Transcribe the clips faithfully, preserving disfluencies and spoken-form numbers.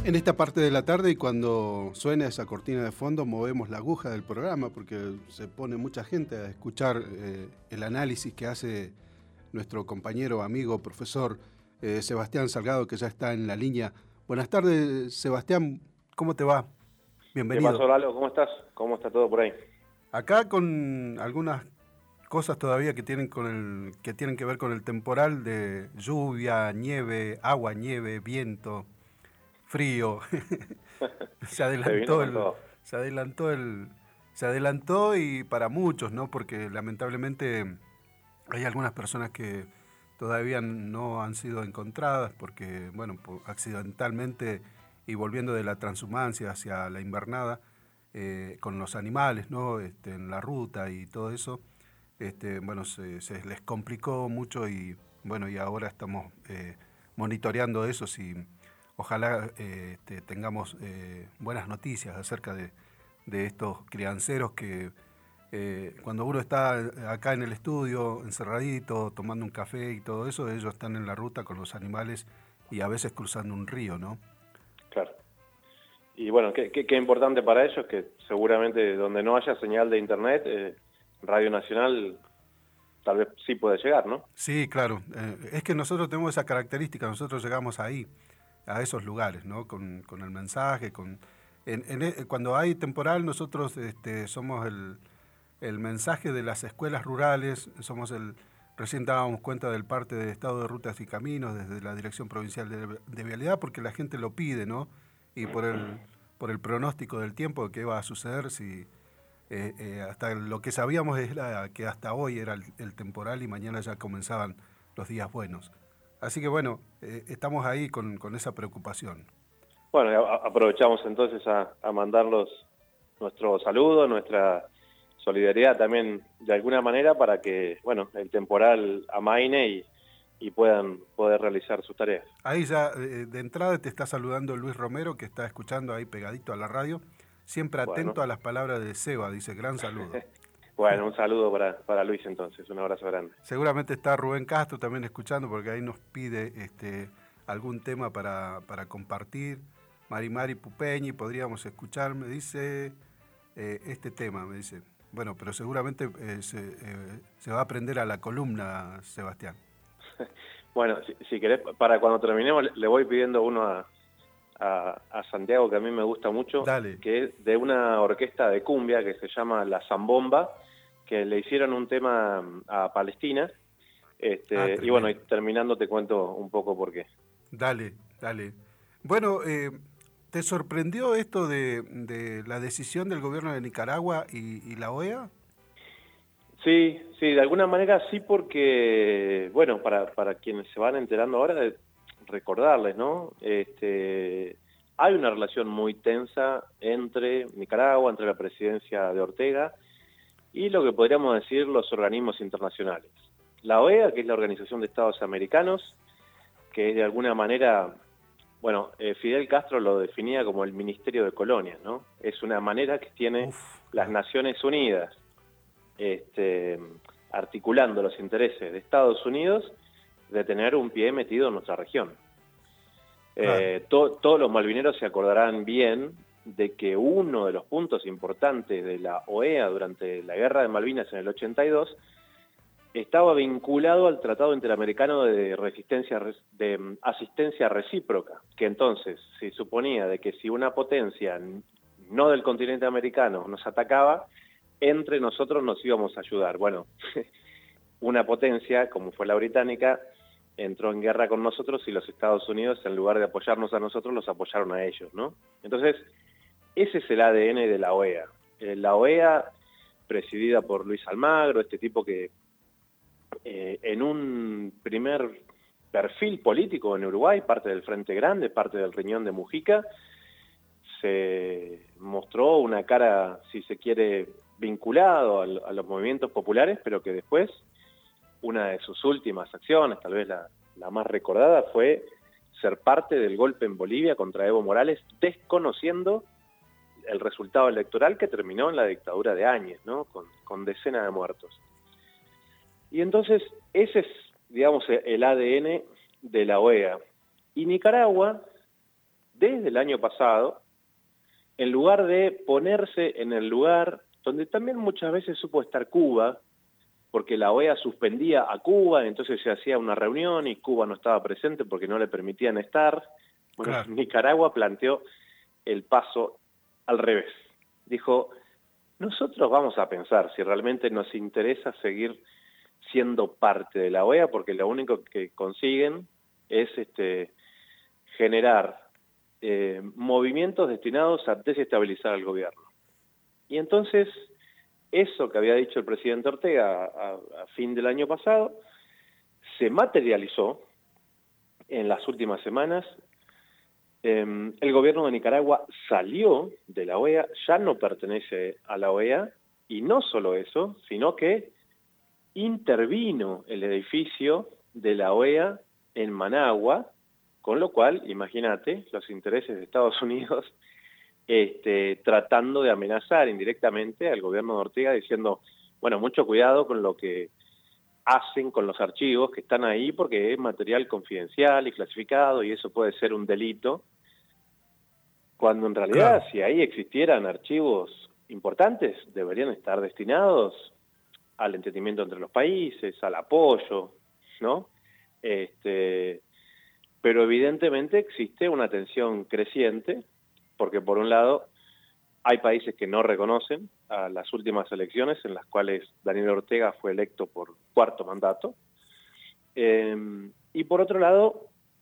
En esta parte de la tarde, y cuando suena esa cortina de fondo, movemos la aguja del programa porque se pone mucha gente a escuchar eh, el análisis que hace nuestro compañero, amigo, profesor eh, Sebastián Salgado, que ya está en la línea. Buenas tardes, Sebastián, ¿cómo te va? Bienvenido. ¿Qué pasó, Lalo? ¿Cómo estás? ¿Cómo está todo por ahí? Acá con algunas cosas todavía que tienen con el que tienen que ver con el temporal de lluvia, nieve, agua, nieve, viento, frío. se adelantó se el, todo. se adelantó el, se adelantó y para muchos, ¿no? Porque lamentablemente hay algunas personas que todavía no han sido encontradas porque, bueno, accidentalmente y volviendo de la transhumancia hacia la invernada eh, con los animales, ¿no? Este, en la ruta y todo eso, este, bueno, se, se les complicó mucho y bueno, y ahora estamos eh, monitoreando eso. Si ojalá eh, este, tengamos eh, buenas noticias acerca de, de estos crianceros que eh, cuando uno está acá en el estudio, encerradito, tomando un café y todo eso, ellos están en la ruta con los animales y a veces cruzando un río, ¿no? Claro. Y bueno, qué, qué, qué importante para ellos que seguramente donde no haya señal de internet, eh, Radio Nacional tal vez sí puede llegar, ¿no? Sí, claro. Eh, es que nosotros tenemos esa característica, nosotros llegamos ahí, a esos lugares, ¿no? Con, con el mensaje, con en, en, cuando hay temporal nosotros este, somos el, el mensaje de las escuelas rurales, somos el, recién dábamos cuenta del parte de Estado de Rutas y Caminos desde la Dirección Provincial de, de Vialidad porque la gente lo pide, ¿no? Y por el, por el pronóstico del tiempo de qué va a suceder si eh, eh, hasta lo que sabíamos es la, que hasta hoy era el, el temporal y mañana ya comenzaban los días buenos. Así que bueno, eh, estamos ahí con, con esa preocupación. Bueno, a, aprovechamos entonces a, a mandarlos nuestro saludo, nuestra solidaridad también de alguna manera para que, bueno, el temporal amaine y, y puedan poder realizar sus tareas. Ahí ya eh, de entrada te está saludando Luis Romero, que está escuchando ahí pegadito a la radio, siempre atento Bueno. a las palabras de Seba, dice, gran saludo. Bueno, un saludo para, para Luis entonces, un abrazo grande. Seguramente está Rubén Castro también escuchando porque ahí nos pide este, algún tema para, para compartir. Mari Mari Pupeñi, podríamos escuchar, me dice, eh, este tema, me dice. Bueno, pero seguramente eh, se, eh, se va a aprender a la columna, Sebastián. Bueno, si, si querés, para cuando terminemos, le voy pidiendo uno a, a, a Santiago, que a mí me gusta mucho, Dale. que es de una orquesta de cumbia que se llama La Zambomba, que le hicieron un tema a Palestina. Este, Ah, y bueno, y terminando te cuento un poco por qué. Dale, dale. Bueno, eh, ¿te sorprendió esto de, de la decisión del gobierno de Nicaragua y, y la O E A? Sí, sí, de alguna manera sí, porque, bueno, para, para quienes se van enterando ahora, de recordarles, ¿no? Este, hay una relación muy tensa entre Nicaragua, entre la presidencia de Ortega y lo que podríamos decir los organismos internacionales. La O E A, que es la Organización de Estados Americanos, que de alguna manera, bueno, eh, Fidel Castro lo definía como el Ministerio de Colonias, ¿no? Es una manera que tiene Uf, las Naciones Unidas, Este, articulando los intereses de Estados Unidos de tener un pie metido en nuestra región. claro. Eh, to, todos los malvineros se acordarán bien de que uno de los puntos importantes de la O E A durante la Guerra de Malvinas en el ochenta y dos estaba vinculado al Tratado Interamericano de Resistencia de Asistencia Recíproca, que entonces se suponía de que si una potencia no del continente americano nos atacaba, entre nosotros nos íbamos a ayudar. Bueno, una potencia, como fue la británica, entró en guerra con nosotros y los Estados Unidos, en lugar de apoyarnos a nosotros, los apoyaron a ellos, ¿no? Entonces, ese es el A D N de la O E A. Eh, la O E A, presidida por Luis Almagro, este tipo que eh, en un primer perfil político en Uruguay, parte del Frente Grande, parte del Riñón de Mujica, se mostró una cara, si se quiere, vinculado a, a los movimientos populares, pero que después, una de sus últimas acciones, tal vez la, la más recordada, fue ser parte del golpe en Bolivia contra Evo Morales, desconociendo el resultado electoral que terminó en la dictadura de Áñez, ¿no? Con, con decenas de muertos. Y entonces, ese es, digamos, el A D N de la O E A. Y Nicaragua, desde el año pasado, en lugar de ponerse en el lugar donde también muchas veces supo estar Cuba, porque la O E A suspendía a Cuba, entonces se hacía una reunión y Cuba no estaba presente porque no le permitían estar. Bueno, Claro. Nicaragua planteó el paso al revés. Dijo, nosotros vamos a pensar si realmente nos interesa seguir siendo parte de la O E A, porque lo único que consiguen es este, generar eh, movimientos destinados a desestabilizar al gobierno. Y entonces, eso que había dicho el presidente Ortega a, a fin del año pasado, se materializó en las últimas semanas. Eh, el gobierno de Nicaragua salió de la O E A, ya no pertenece a la O E A, y no solo eso, sino que intervino el edificio de la O E A en Managua, con lo cual, imagínate, los intereses de Estados Unidos este, tratando de amenazar indirectamente al gobierno de Ortega, diciendo, bueno, mucho cuidado con lo que hacen con los archivos que están ahí, porque es material confidencial y clasificado, y eso puede ser un delito, cuando en realidad, Claro. si ahí existieran archivos importantes, deberían estar destinados al entendimiento entre los países, al apoyo, ¿no? Este, pero evidentemente existe una tensión creciente, porque por un lado hay países que no reconocen a las últimas elecciones en las cuales Daniel Ortega fue electo por cuarto mandato, eh, y por otro lado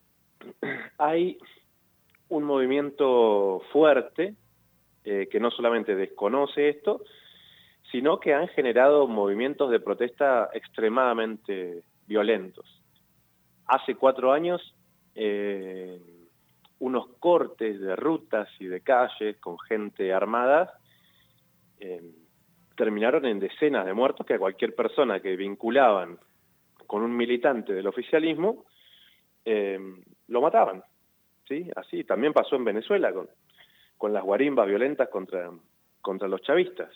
hay un movimiento fuerte eh, que no solamente desconoce esto, sino que han generado movimientos de protesta extremadamente violentos. Hace cuatro años, eh, unos cortes de rutas y de calles con gente armada eh, terminaron en decenas de muertos que a cualquier persona que vinculaban con un militante del oficialismo eh, lo mataban. ¿Sí? Así también pasó en Venezuela con, con las guarimbas violentas contra, contra los chavistas.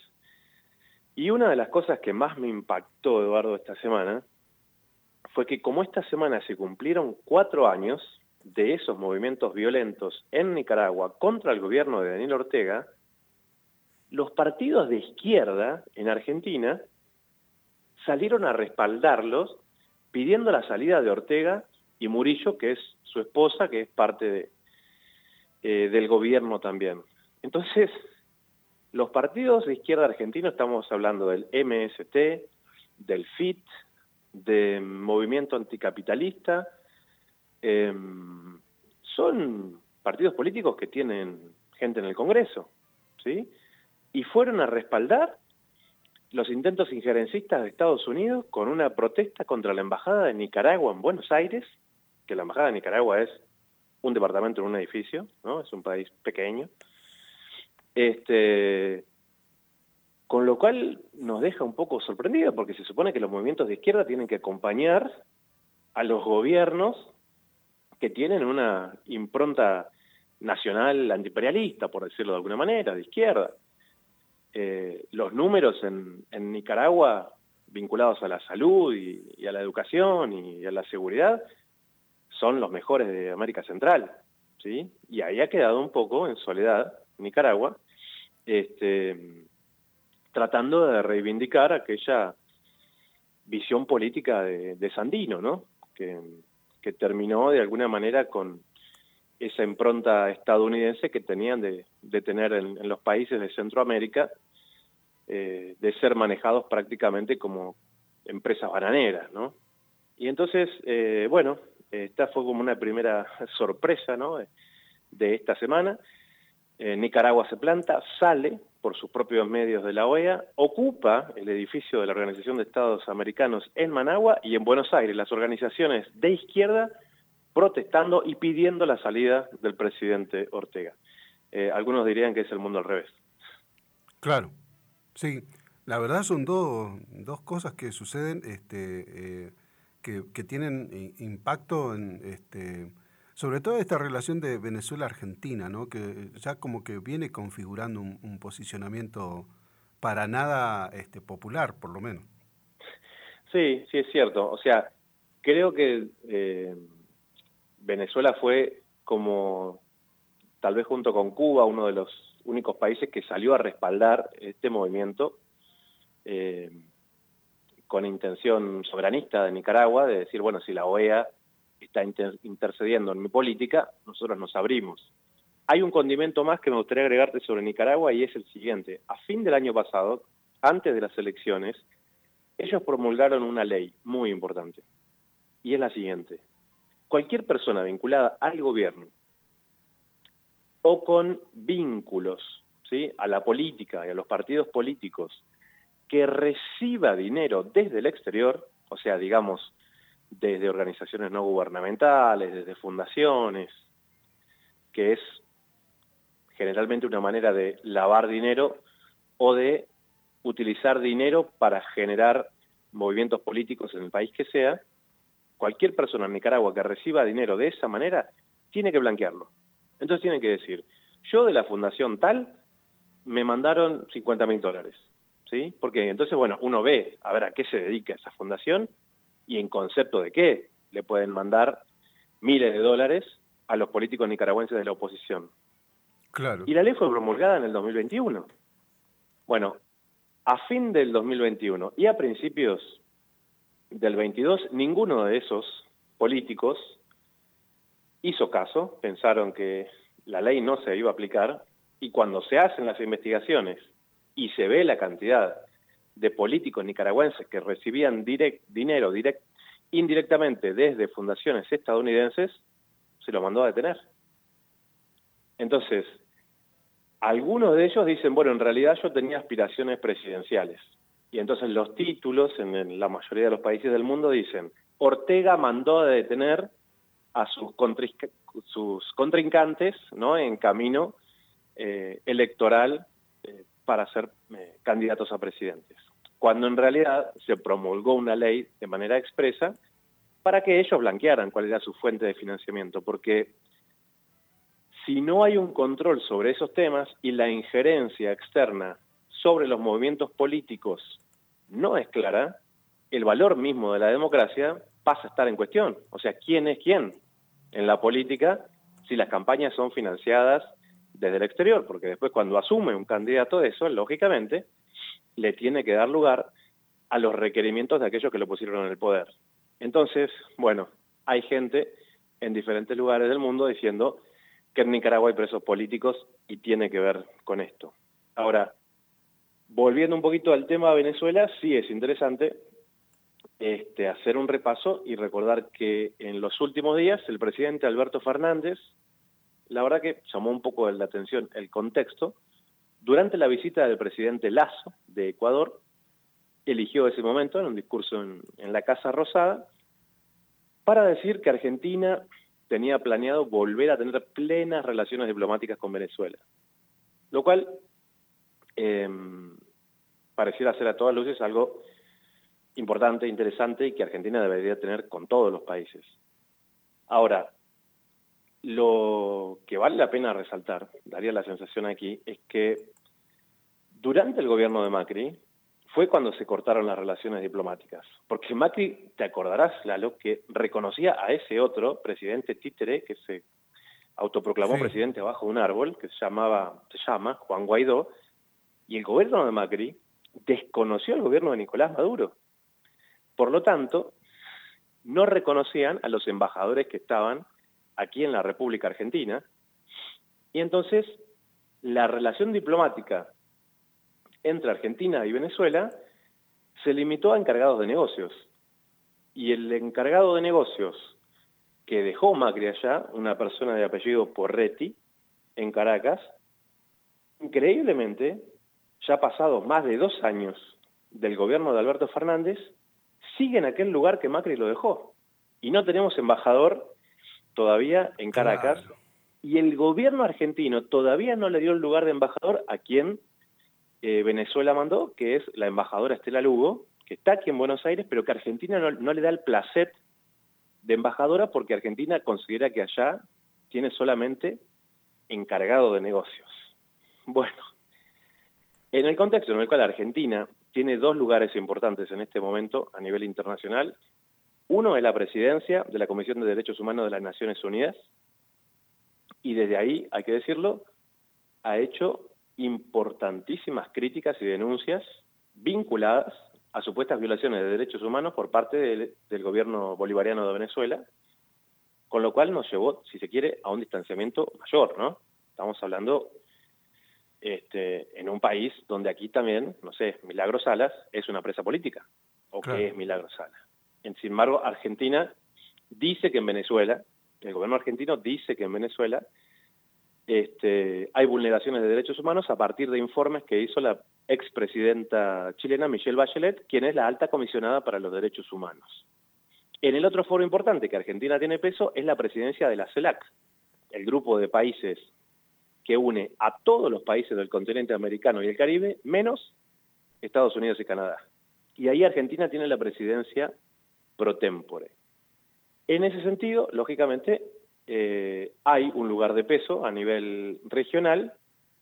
Y una de las cosas que más me impactó, Eduardo, esta semana, fue que como esta semana se cumplieron cuatro años de esos movimientos violentos en Nicaragua contra el gobierno de Daniel Ortega, los partidos de izquierda en Argentina salieron a respaldarlos pidiendo la salida de Ortega y Murillo, que es su esposa, que es parte de, eh, del gobierno también. Entonces, los partidos de izquierda argentinos, estamos hablando del M S T, del F I T, del Movimiento Anticapitalista, eh, son partidos políticos que tienen gente en el Congreso, ¿sí? Y fueron a respaldar los intentos injerencistas de Estados Unidos con una protesta contra la Embajada de Nicaragua en Buenos Aires, que la Embajada de Nicaragua es un departamento en un edificio, ¿no? Es un país pequeño. Este, con lo cual nos deja un poco sorprendidos, porque se supone que los movimientos de izquierda tienen que acompañar a los gobiernos que tienen una impronta nacional antiimperialista, por decirlo de alguna manera, de izquierda. Eh, los números en, en Nicaragua vinculados a la salud y, y a la educación y a la seguridad son los mejores de América Central, ¿sí? Y ahí ha quedado un poco en soledad Nicaragua, este, tratando de reivindicar aquella visión política de, de Sandino, ¿no? Que, que terminó de alguna manera con esa impronta estadounidense que tenían de, de tener en, en los países de Centroamérica, eh, de ser manejados prácticamente como empresas bananeras, ¿no? Y entonces, eh, bueno, esta fue como una primera sorpresa, ¿no? de, de esta semana. Eh, Nicaragua se planta, sale por sus propios medios de la O E A, ocupa el edificio de la Organización de Estados Americanos en Managua y en Buenos Aires, las organizaciones de izquierda protestando y pidiendo la salida del presidente Ortega. Eh, algunos dirían que es el mundo al revés. Claro, sí. La verdad son dos, dos cosas que suceden este, eh, que, que tienen impacto en, este, sobre todo esta relación de Venezuela-Argentina, ¿no? Que ya como que viene configurando un, un posicionamiento para nada este, popular, por lo menos. Sí, sí es cierto. O sea, creo que eh, Venezuela fue como tal vez junto con Cuba, uno de los únicos países que salió a respaldar este movimiento eh, con intención soberanista de Nicaragua, de decir, bueno, si la O E A está inter intercediendo en mi política, nosotros nos abrimos. Hay un condimento más que me gustaría agregarte sobre Nicaragua y es el siguiente. A fin del año pasado, antes de las elecciones, ellos promulgaron una ley muy importante y es la siguiente. Cualquier persona vinculada al gobierno o con vínculos, ¿sí?, a la política y a los partidos políticos que reciba dinero desde el exterior, o sea, digamos, desde organizaciones no gubernamentales, desde fundaciones, que es generalmente una manera de lavar dinero o de utilizar dinero para generar movimientos políticos en el país que sea, cualquier persona en Nicaragua que reciba dinero de esa manera tiene que blanquearlo. Entonces tiene que decir, yo de la fundación tal me mandaron cincuenta mil dólares, ¿sí? Porque entonces, bueno, uno ve a ver a qué se dedica esa fundación y en concepto de qué le pueden mandar miles de dólares a los políticos nicaragüenses de la oposición. Claro. Y la ley fue promulgada en el dos mil veintiuno. Bueno, a fin del dos mil veintiuno y a principios del veintidós, ninguno de esos políticos hizo caso, pensaron que la ley no se iba a aplicar, y cuando se hacen las investigaciones y se ve la cantidad de políticos nicaragüenses que recibían direct, dinero direct, indirectamente desde fundaciones estadounidenses, se lo mandó a detener. Entonces, algunos de ellos dicen, bueno, en realidad yo tenía aspiraciones presidenciales. Y entonces los títulos en la mayoría de los países del mundo dicen, Ortega mandó a detener a sus, sus contrincantes, ¿no?, en camino eh, electoral eh, para ser eh, candidatos a presidentes. Cuando en realidad se promulgó una ley de manera expresa para que ellos blanquearan cuál era su fuente de financiamiento, porque si no hay un control sobre esos temas y la injerencia externa sobre los movimientos políticos no es clara, el valor mismo de la democracia pasa a estar en cuestión. O sea, ¿quién es quién en la política si las campañas son financiadas desde el exterior? Porque después cuando asume un candidato de eso, lógicamente, le tiene que dar lugar a los requerimientos de aquellos que lo pusieron en el poder. Entonces, bueno, hay gente en diferentes lugares del mundo diciendo que en Nicaragua hay presos políticos y tiene que ver con esto. Ahora, volviendo un poquito al tema de Venezuela, sí es interesante este, hacer un repaso y recordar que en los últimos días el presidente Alberto Fernández, la verdad que llamó un poco la atención el contexto, durante la visita del presidente Lasso de Ecuador, eligió ese momento en un discurso en, en la Casa Rosada para decir que Argentina tenía planeado volver a tener plenas relaciones diplomáticas con Venezuela, lo cual eh, pareciera ser a todas luces algo importante, interesante y que Argentina debería tener con todos los países. Ahora, lo que vale la pena resaltar, daría la sensación aquí, es que durante el gobierno de Macri fue cuando se cortaron las relaciones diplomáticas. Porque Macri, te acordarás, Lalo, que reconocía a ese otro presidente títere que se autoproclamó sí. presidente bajo un árbol, que se llamaba, se llama Juan Guaidó, y el gobierno de Macri desconoció al gobierno de Nicolás Maduro. Por lo tanto, no reconocían a los embajadores que estaban aquí en la República Argentina, y entonces la relación diplomática entre Argentina y Venezuela se limitó a encargados de negocios. Y el encargado de negocios que dejó Macri allá, una persona de apellido Porretti, en Caracas, increíblemente, ya pasados más de dos años del gobierno de Alberto Fernández, sigue en aquel lugar que Macri lo dejó. Y no tenemos embajador todavía en Caracas, claro. Y el gobierno argentino todavía no le dio el lugar de embajador a quien eh, Venezuela mandó, que es la embajadora Estela Lugo, que está aquí en Buenos Aires, pero que Argentina no, no le da el placet de embajadora porque Argentina considera que allá tiene solamente encargado de negocios. Bueno, en el contexto en el cual Argentina tiene dos lugares importantes en este momento a nivel internacional, uno es la presidencia de la Comisión de Derechos Humanos de las Naciones Unidas, y desde ahí, hay que decirlo, ha hecho importantísimas críticas y denuncias vinculadas a supuestas violaciones de derechos humanos por parte del, del gobierno bolivariano de Venezuela, con lo cual nos llevó, si se quiere, a un distanciamiento mayor, ¿no? Estamos hablando este, en un país donde aquí también, no sé, Milagros Salas es una presa política, o Claro. qué es Milagros Salas. Sin embargo, Argentina dice que en Venezuela, el gobierno argentino dice que en Venezuela este, hay vulneraciones de derechos humanos a partir de informes que hizo la expresidenta chilena Michelle Bachelet, quien es la alta comisionada para los derechos humanos. En el otro foro importante que Argentina tiene peso es la presidencia de la CELAC, el grupo de países que une a todos los países del continente americano y el Caribe, menos Estados Unidos y Canadá. Y ahí Argentina tiene la presidencia pro tempore. En ese sentido, lógicamente, eh, hay un lugar de peso a nivel regional,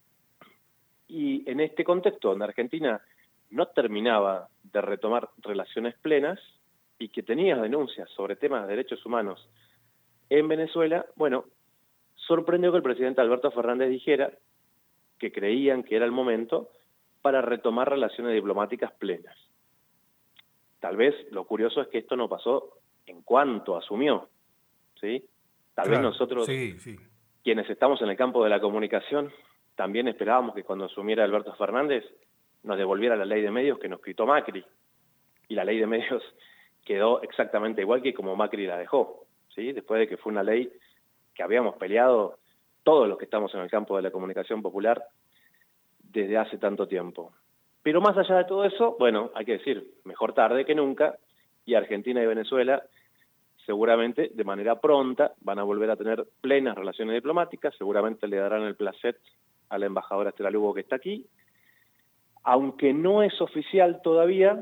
y en este contexto donde Argentina no terminaba de retomar relaciones plenas y que tenía denuncias sobre temas de derechos humanos en Venezuela, bueno, sorprendió que el presidente Alberto Fernández dijera que creían que era el momento para retomar relaciones diplomáticas plenas. Tal vez lo curioso es que esto no pasó en cuanto asumió, ¿sí? Tal Claro, vez nosotros, sí, sí. quienes estamos en el campo de la comunicación, también esperábamos que cuando asumiera Alberto Fernández nos devolviera la ley de medios que nos quitó Macri. Y la ley de medios quedó exactamente igual que como Macri la dejó, ¿sí? Después de que fue una ley que habíamos peleado todos los que estamos en el campo de la comunicación popular desde hace tanto tiempo. Pero más allá de todo eso, bueno, hay que decir, mejor tarde que nunca, y Argentina y Venezuela seguramente de manera pronta van a volver a tener plenas relaciones diplomáticas, seguramente le darán el placet a la embajadora Estela Lugo que está aquí, aunque no es oficial todavía,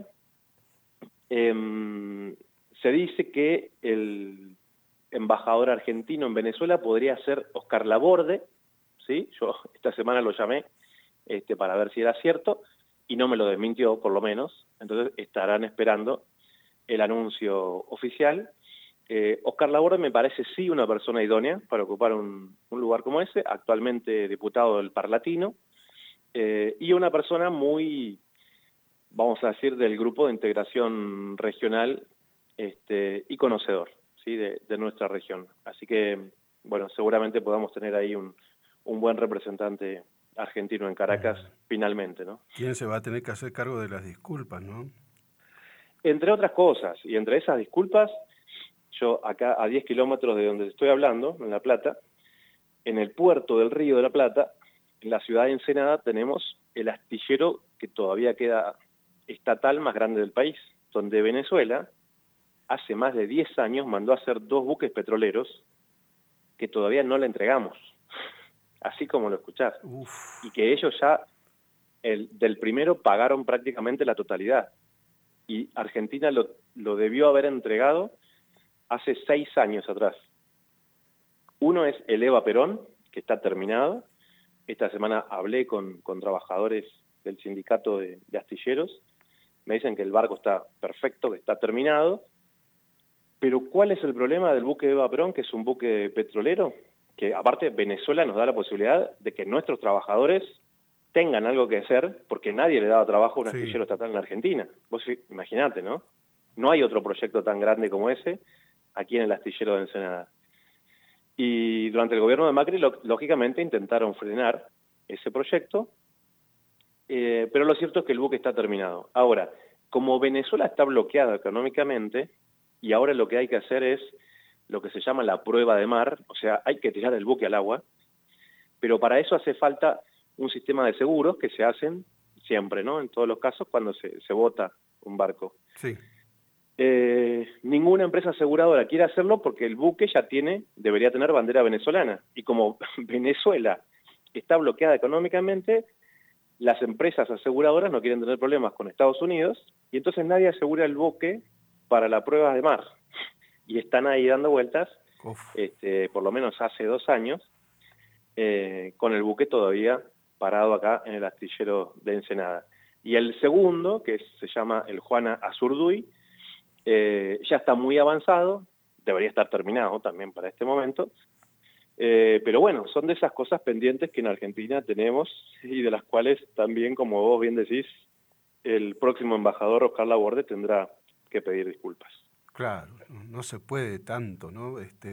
eh, se dice que el embajador argentino en Venezuela podría ser Oscar Laborde, ¿sí? Yo esta semana lo llamé este, para ver si era cierto, y no me lo desmintió, por lo menos. Entonces estarán esperando el anuncio oficial. Eh, Oscar Laborde me parece sí una persona idónea para ocupar un, un lugar como ese, actualmente diputado del Parlatino, eh, y una persona muy, vamos a decir, del grupo de integración regional este, y conocedor, ¿sí? de, de nuestra región. Así que, bueno, seguramente podamos tener ahí un, un buen representante argentino en Caracas, uh-huh. finalmente, ¿no? ¿Quién se va a tener que hacer cargo de las disculpas, no? Entre otras cosas, y entre esas disculpas, yo acá a diez kilómetros de donde estoy hablando, en La Plata, en el puerto del Río de la Plata, en la ciudad de Ensenada, tenemos el astillero que todavía queda estatal más grande del país, donde Venezuela hace más de diez años mandó a hacer dos buques petroleros que todavía no le entregamos, así como lo escuchás, Uf. y que ellos ya el, del primero pagaron prácticamente la totalidad, y Argentina lo, lo debió haber entregado hace seis años atrás. Uno es el Eva Perón, que está terminado. Esta semana hablé con, con trabajadores del sindicato de, de astilleros. Me dicen que el barco está perfecto, que está terminado. Pero ¿cuál es el problema del buque Eva Perón, que es un buque petrolero? Que aparte Venezuela nos da la posibilidad de que nuestros trabajadores tengan algo que hacer, porque nadie le daba trabajo a un sí. astillero estatal en Argentina. Vos imaginate, ¿no? No hay otro proyecto tan grande como ese aquí en el astillero de Ensenada. Y durante el gobierno de Macri, lo, lógicamente, intentaron frenar ese proyecto, eh, pero lo cierto es que el buque está terminado. Ahora, como Venezuela está bloqueada económicamente, y ahora lo que hay que hacer es lo que se llama la prueba de mar, o sea, hay que tirar el buque al agua, pero para eso hace falta un sistema de seguros que se hacen siempre, ¿no? En todos los casos, cuando se, se bota un barco. Sí. Eh, ninguna empresa aseguradora quiere hacerlo porque el buque ya tiene, debería tener bandera venezolana, y como Venezuela está bloqueada económicamente, las empresas aseguradoras no quieren tener problemas con Estados Unidos, y entonces nadie asegura el buque para la prueba de mar, y están ahí dando vueltas, este, por lo menos hace dos años, eh, con el buque todavía parado acá en el astillero de Ensenada. Y el segundo, que se llama el Juana Azurduy, Eh, ya está muy avanzado, debería estar terminado también para este momento, Eh, pero bueno, son de esas cosas pendientes que en Argentina tenemos y de las cuales también, como vos bien decís, el próximo embajador Oscar Laborde tendrá que pedir disculpas. Claro, no se puede tanto, ¿no? Este,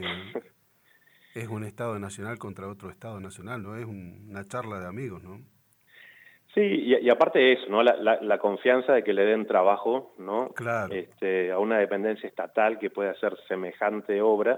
es un Estado nacional contra otro Estado nacional, ¿no? Es un, una charla de amigos, ¿no? Sí, y, y aparte de eso, ¿no? La, la, la confianza de que le den trabajo, ¿no? Claro. Este, a una dependencia estatal que puede hacer semejante obra,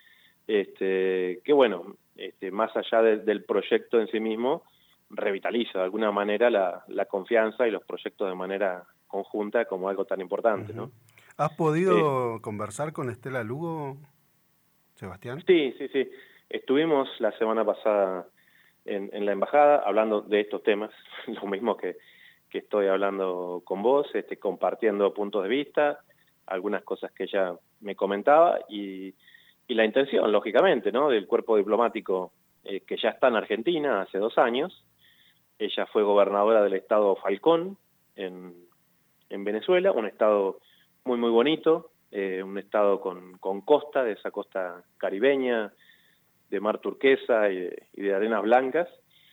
este, que bueno, este, más allá de, del proyecto en sí mismo, revitaliza de alguna manera la, la confianza y los proyectos de manera conjunta como algo tan importante, ¿no? ¿Has podido eh, conversar con Estela Lugo, Sebastián? Sí, sí, sí. Estuvimos la semana pasada en, en la embajada hablando de estos temas, lo mismo que, que estoy hablando con vos, este, compartiendo puntos de vista, algunas cosas que ella me comentaba y, y la intención, lógicamente, ¿no? Del cuerpo diplomático eh, que ya está en Argentina hace dos años. Ella fue gobernadora del estado Falcón en, en Venezuela, un estado muy, muy bonito, eh, un estado con, con costa, de esa costa caribeña, de mar turquesa y de, y de arenas blancas.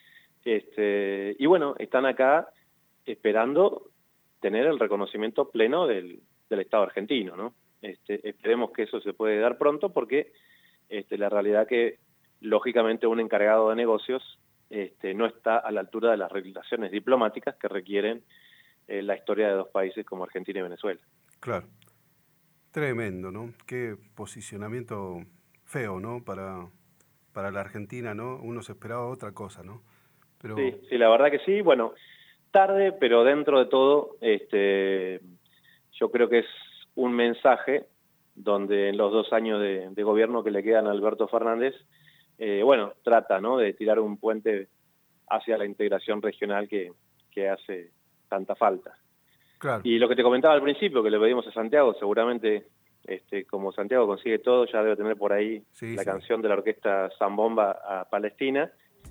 Este, y bueno, están acá esperando tener el reconocimiento pleno del, del Estado argentino, ¿no? Este, esperemos que eso se puede dar pronto porque este, la realidad que, lógicamente, un encargado de negocios este, no está a la altura de las relaciones diplomáticas que requieren eh, la historia de dos países como Argentina y Venezuela. Claro. Tremendo, ¿no? Qué posicionamiento feo, ¿no? Para, para la Argentina, ¿no? Uno se esperaba otra cosa, ¿no? Pero... Sí, sí, la verdad que sí. Bueno, tarde, pero dentro de todo, este, yo creo que es un mensaje donde en los dos años de, de gobierno que le quedan a Alberto Fernández, eh, bueno, trata, ¿no? De tirar un puente hacia la integración regional que, que hace tanta falta. Claro. Y lo que te comentaba al principio, que le pedimos a Santiago, seguramente, este, como Santiago consigue todo, ya debe tener por ahí sí, la sí. canción de la orquesta Zambomba a Palestina.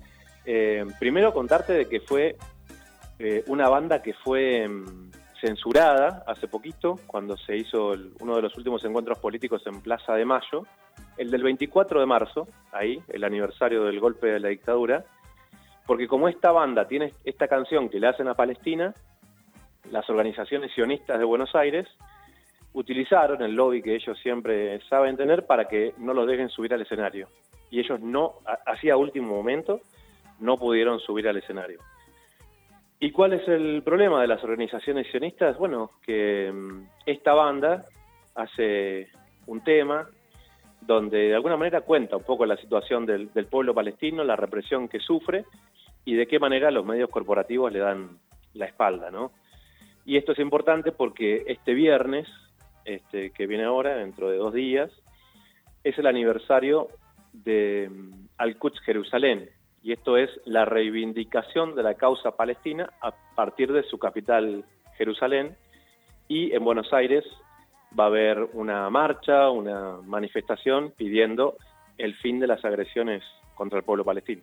Eh, primero contarte de que fue eh, una banda que fue um, censurada hace poquito, cuando se hizo el, uno de los últimos encuentros políticos en Plaza de Mayo, el del veinticuatro de marzo, ahí, el aniversario del golpe de la dictadura, porque como esta banda tiene esta canción que le hacen a Palestina, las organizaciones sionistas de Buenos Aires utilizaron el lobby que ellos siempre saben tener para que no los dejen subir al escenario. Y ellos no, hacía último momento, no pudieron subir al escenario. ¿Y cuál es el problema de las organizaciones sionistas? Bueno, que um, esta banda hace un tema donde de alguna manera cuenta un poco la situación del, del pueblo palestino, la represión que sufre y de qué manera los medios corporativos le dan la espalda, ¿no? Y esto es importante porque este viernes, este, que viene ahora, dentro de dos días, es el aniversario de um, Al-Quds Jerusalén, y esto es la reivindicación de la causa palestina a partir de su capital, Jerusalén, y en Buenos Aires va a haber una marcha, una manifestación pidiendo el fin de las agresiones contra el pueblo palestino.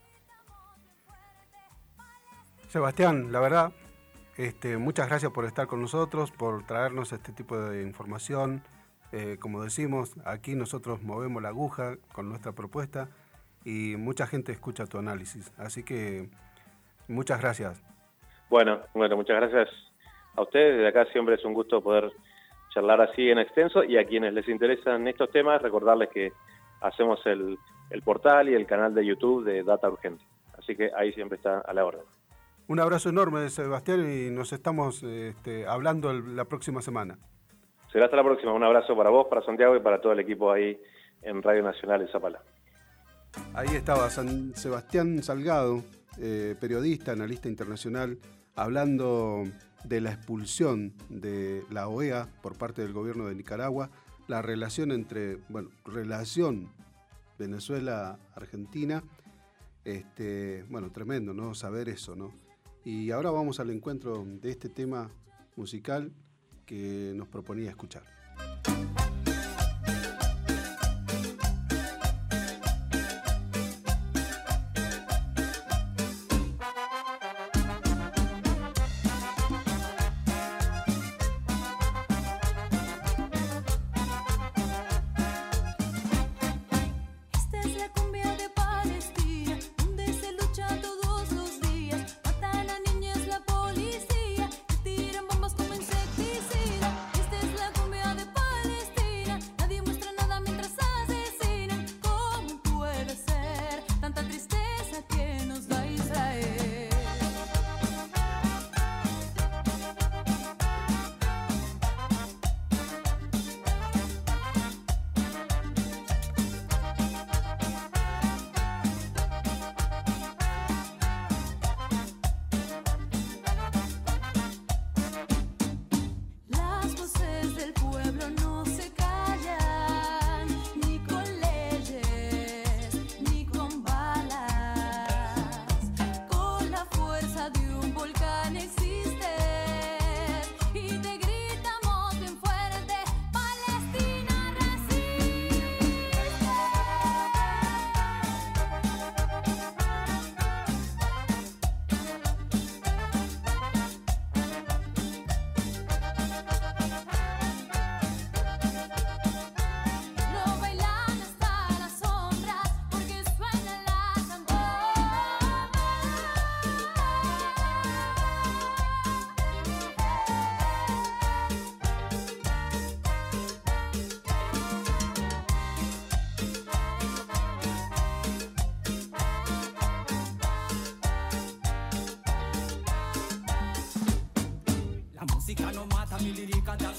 Sebastián, la verdad, este, muchas gracias por estar con nosotros, por traernos este tipo de información. Eh, como decimos, aquí nosotros movemos la aguja con nuestra propuesta y mucha gente escucha tu análisis. Así que muchas gracias. Bueno, bueno, muchas gracias a ustedes. Desde acá siempre es un gusto poder charlar así en extenso, y a quienes les interesan estos temas, recordarles que hacemos el, el portal y el canal de YouTube de Data Urgente. Así que ahí siempre está a la orden. Un abrazo enorme, Sebastián, y nos estamos este, hablando el, la próxima semana. Será hasta la próxima. Un abrazo para vos, para Santiago y para todo el equipo ahí en Radio Nacional de Zapala. Ahí estaba San Sebastián Salgado, eh, periodista, analista internacional, hablando de la expulsión de la O E A por parte del gobierno de Nicaragua, la relación entre, bueno, relación Venezuela-Argentina, este, bueno, tremendo, ¿no? Saber eso, ¿no? Y ahora vamos al encuentro de este tema musical que nos proponía escuchar. Esta es la cumbia de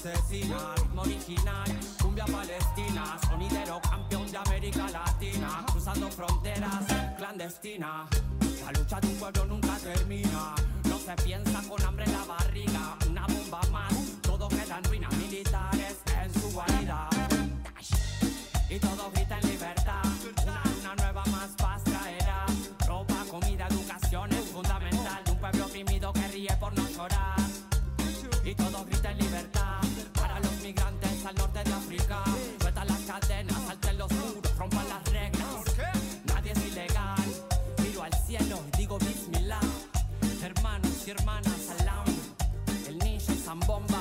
asesina, ritmo original, cumbia palestina, sonidero campeón de América Latina, cruzando fronteras clandestina. La lucha de un pueblo nunca termina, no se piensa con hambre en la barriga, una bomba más, todo queda en ruinas militares en su guarida. Y todo grita en libertad, una luna nueva más paz traerá. Ropa, comida, educación es fundamental de un pueblo oprimido que ríe por no llorar. Y todo grita en libertad para los migrantes al norte de África. Sueltan las cadenas, salten los muros, rompan las reglas. Nadie es ilegal, miro al cielo y digo bismillah. Hermanos y hermanas, salam, el ninja y zambomba.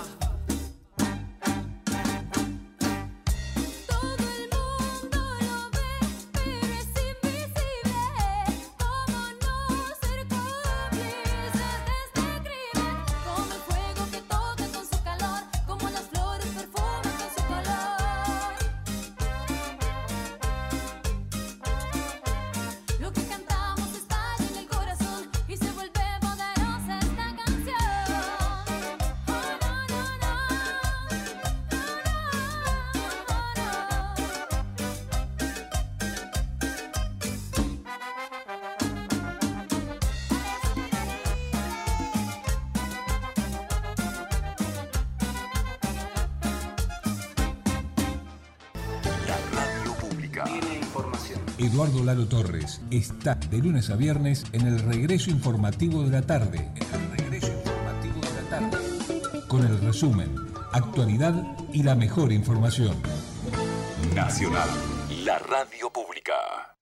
Eduardo Lalo Torres está de lunes a viernes en el regreso informativo de la tarde. En el regreso informativo de la tarde. Con el resumen, actualidad y la mejor información. Nacional, la radio pública.